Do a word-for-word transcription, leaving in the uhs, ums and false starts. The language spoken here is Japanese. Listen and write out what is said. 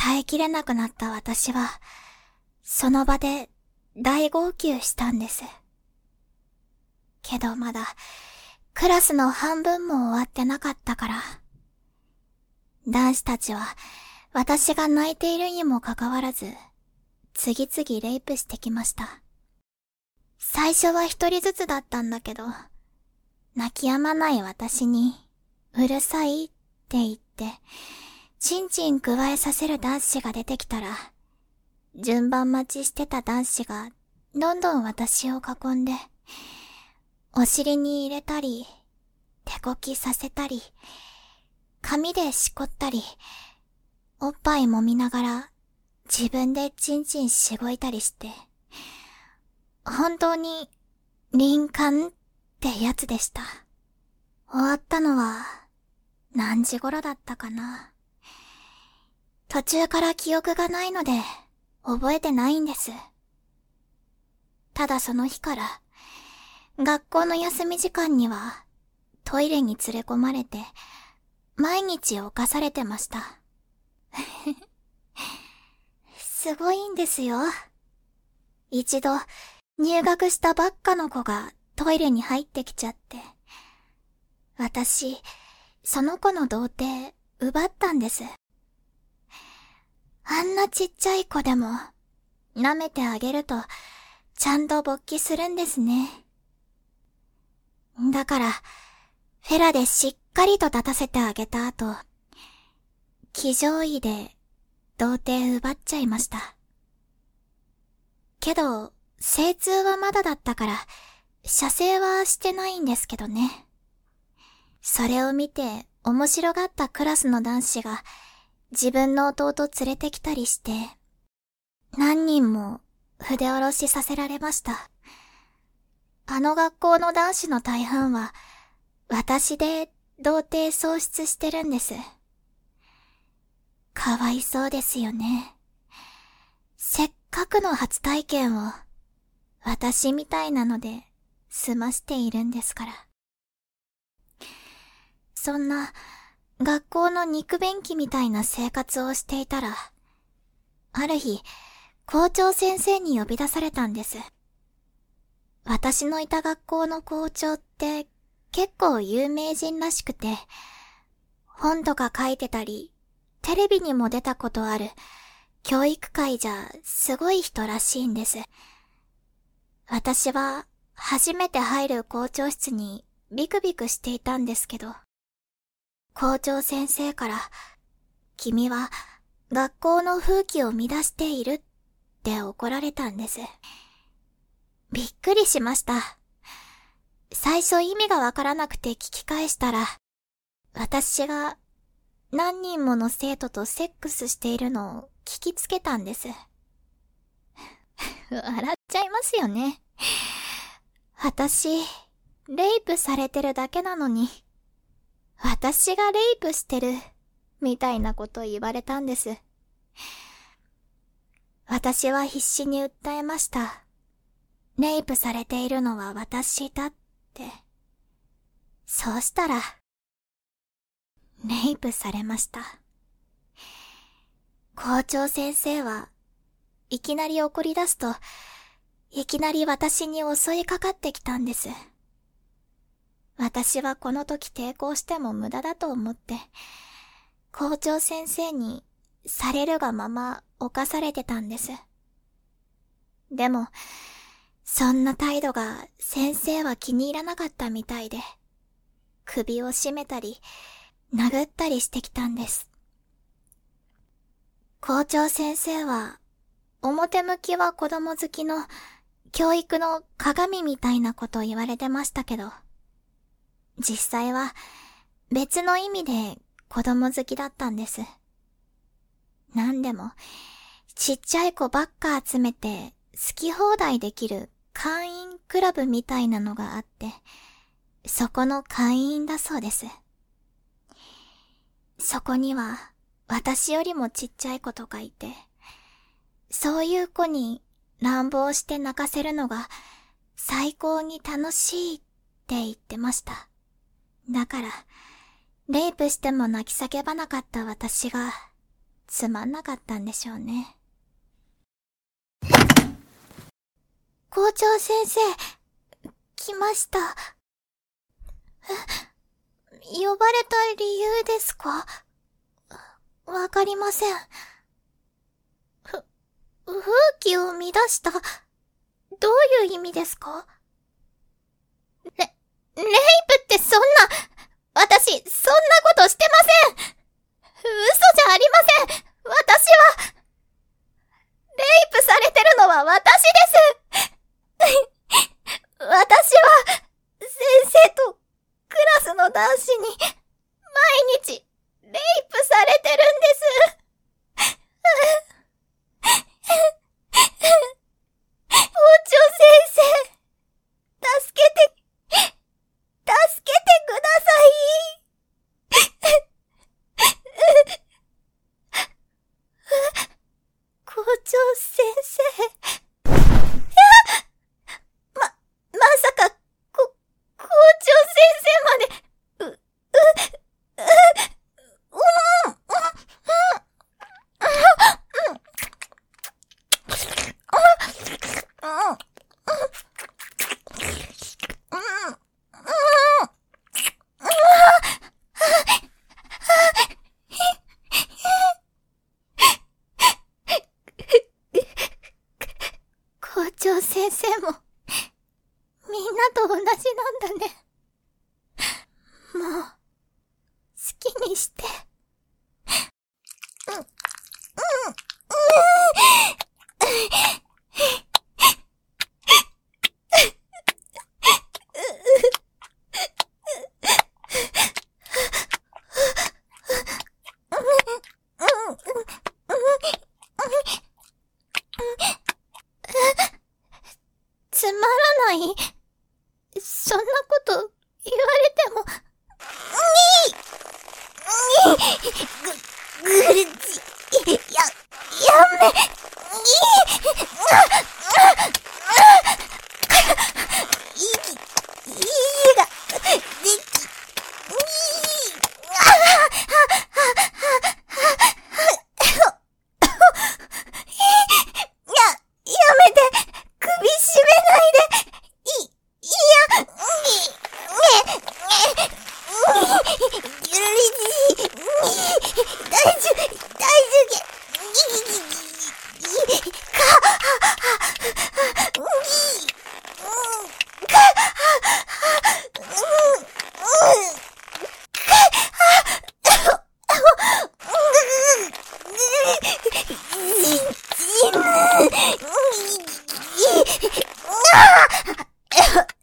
耐えきれなくなった私は、その場で大号泣したんです。けどまだ、クラスの半分も終わってなかったから。男子たちは、私が泣いているにもかかわらず、次々レイプしてきました。最初は一人ずつだったんだけど、泣き止まない私に、うるさいって言って、チンチン加えさせる男子が出てきたら、順番待ちしてた男子が、どんどん私を囲んで、お尻に入れたり、手こきさせたり、髪でしこったり、おっぱい揉みながら、自分でチンチンしごいたりして、本当に、臨感ってやつでした。終わったのは、何時頃だったかな。途中から記憶がないので、覚えてないんです。ただその日から、学校の休み時間には、トイレに連れ込まれて、毎日犯されてました。すごいんですよ。一度、入学したばっかの子がトイレに入ってきちゃって。私、その子の童貞、奪ったんです。あんなちっちゃい子でも、舐めてあげると、ちゃんと勃起するんですね。だから、フェラでしっかりと立たせてあげた後、騎乗位で、童貞奪っちゃいました。けど、精通はまだだったから、射精はしてないんですけどね。それを見て、面白がったクラスの男子が、自分の弟連れてきたりして、何人も筆下ろしさせられました。あの学校の男子の大半は、私で童貞喪失してるんです。かわいそうですよね。せっかくの初体験を、私みたいなので、済ましているんですから。そんな、学校の肉便器みたいな生活をしていたら、ある日、校長先生に呼び出されたんです。私のいた学校の校長って結構有名人らしくて、本とか書いてたり、テレビにも出たことある、教育界じゃすごい人らしいんです。私は初めて入る校長室にビクビクしていたんですけど、校長先生から、君は学校の風紀を乱しているって怒られたんです。びっくりしました。最初意味がわからなくて聞き返したら、私が何人もの生徒とセックスしているのを聞きつけたんです。笑っちゃいますよね。私、レイプされてるだけなのに、私がレイプしてる、みたいなこと言われたんです。私は必死に訴えました。レイプされているのは私だって。そうしたら、レイプされました。校長先生はいきなり怒り出すと、いきなり私に襲いかかってきたんです。私はこの時抵抗しても無駄だと思って、校長先生にされるがまま犯されてたんです。でも、そんな態度が先生は気に入らなかったみたいで、首を絞めたり、殴ったりしてきたんです。校長先生は、表向きは子供好きの教育の鏡みたいなことを言われてましたけど、実際は別の意味で子供好きだったんです。なんでも、ちっちゃい子ばっか集めて好き放題できる会員クラブみたいなのがあって、そこの会員だそうです。そこには私よりもちっちゃい子とかいて、そういう子に乱暴して泣かせるのが最高に楽しいって言ってました。だから、レイプしても泣き叫ばなかった私がつまんなかったんでしょうね。校長先生、来ました。呼ばれた理由ですか？わかりません。ふ、風紀を乱した？どういう意味ですか？レ、レイプってそんな、私、そんなことしてません！嘘じゃありません！私は、レイプされてるのは私です私は、先生とクラスの男子に、毎日、レイプされてるんです校長先生、助けて、助けてください校長先生。いや、ま、まさか、こ、校長先生まで、う、う、う、う、うん、うん、うん、うん、校長先生も、みんなと同じなんだね。もう、好きにして。うん、うん、うん。つまらない？そんなこと言われても。ぐ、ぐるち、や、やめ、いい、いいが、でき、や、やめて、首絞めないで、い、いや、ゆるりじ、大丈夫、大丈夫、か、死ぬ。